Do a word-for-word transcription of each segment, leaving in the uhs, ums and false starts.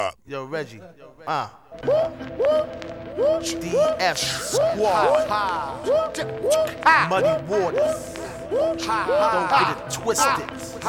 Yo, Reggie. Uh. D F Squad. Muddy Waters. Don't get it twisted.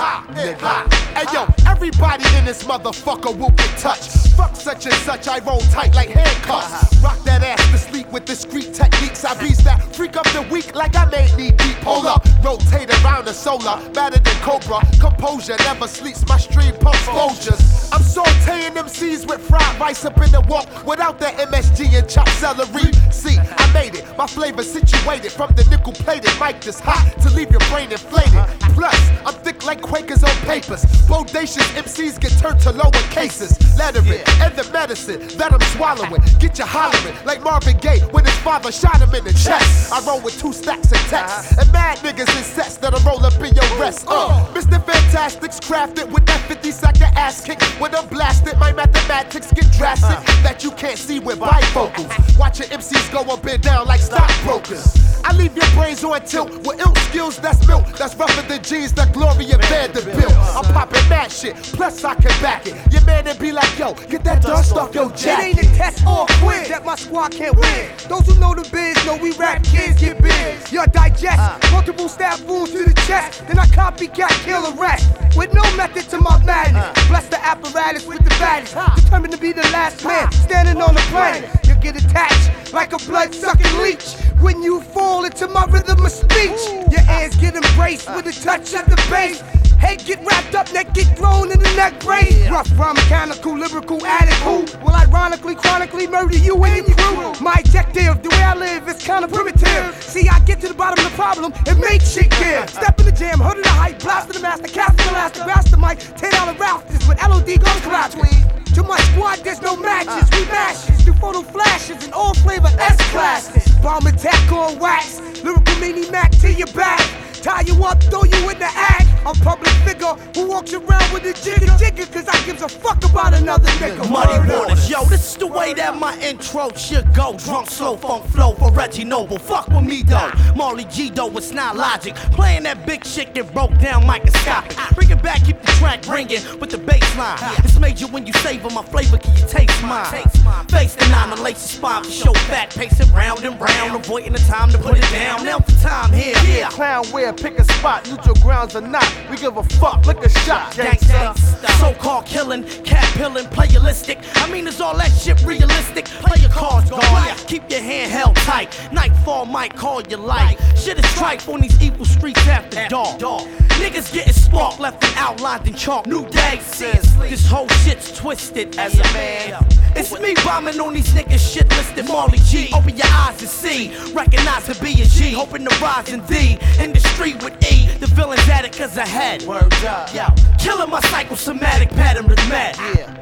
Nigga. Hey yo, everybody in this motherfucker will get touched. Fuck such and such, I roll tight like handcuffs. Rock that ass to sleep with discreet techniques. I beast that freak up the weak like I made knee deep. Hold up, rotate around the solar, better than Cobra. Composure never sleeps, my stream pumps Folgers. I'm sauteing M Cs with fried rice up in the walk without that M S G and chopped celery. See, I made it, my flavor situated from the nickel plated mic that's hot to leave your brain inflated. Plus, I'm thick like Quakers on papers. Bodacious M Cs get turned to lower cases. Lettering and the medicine that I'm swallowing. Get you hollering like Marvin Gaye when his father shot him in the chest. I roll with two stacks of text and mad niggas in sets that'll roll up in your rest. Uh, Mister Fantastic's crafted with that fifty second ass kick. When I'm blasted, my mathematics get drastic that you can't see with bifocals. Watch your M Cs go up and down like stockbrokers. I leave your brains on tilt with ill skills that's built. That's rougher than jeans that Gloria Vanderbilt. I'm popping that shit, plus I can back it. Your man and be like, yo, get that dust off your jacket. It ain't a test or a quiz that my squad can't win. Those who know the biz know we rap kids get biz. Your digest, multiple stab wounds to the chest. Then I copycat, kill a rat. With no method to my madness. Bless the apparatus with the baddest. Determined to be the last man standing on the planet. You'll get attached like a blood-sucking leech when you fall into my rhythm of speech. Your ears get embraced with a touch at the base. Head get wrapped up, neck get thrown in the neck brace. Rough, raw, mechanical, lyrical addict who will ironically, chronically murder you and your crew. My objective, the way I live is kinda primitive. See, I get to the bottom of the problem and make shit give. Step in the jam, hood of the hype, blast of the master, cast the elastic, blast the mic, tear down the rafters with L O D gun collapse. To my squad, there's no matches, we mashes, do photo flashes and all flavor S-classes. Bomb attack on wax, lyrical mini Mac to your back. Tie you up, throw you in the act. I'm public figure who walks around with a jigger jigger, cause I gives a fuck about another nigga. Muddy Waters, yo, this is the way that my intro should go. Drunk, slow, funk flow for Reggie Noble. Fuck with me though. Marley G though, it's not logic. Playing that big shit get broke down microscopic. Bring it back, keep the track ringing with the bass line. It's major when you savor my flavor, can you taste mine? Face the nine, the lace spine for show fat. Pacing round and round, avoiding the time to put it down. Now the time here, yeah. Clown wear, pick a spot, neutral grounds or not. We give a fuck, lick a shot. Gangsta, so-called killing, cat pilling, playalistic. I mean, is all that shit realistic? Play your cards, guard. Keep your hand held tight. Nightfall might call you light. Shit is tripe on these evil streets after dark. Niggas getting sparked, left and outlined in chalk. New day, this whole shit's twisted as a man. It's me bombing on these niggas shit listed. Marley G, open your eyes and see. Recognize the B and G, hoping to rise in D. In the street with E, the villain's at it cause ahead. Word up. Yo, killing my psychosomatic pattern is mad. Yeah.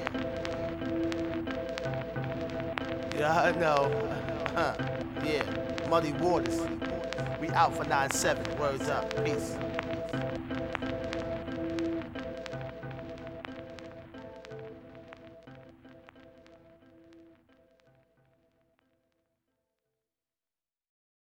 Yeah, I know. Huh. Yeah. Muddy Waters. We out for nine seven. Words up. Peace.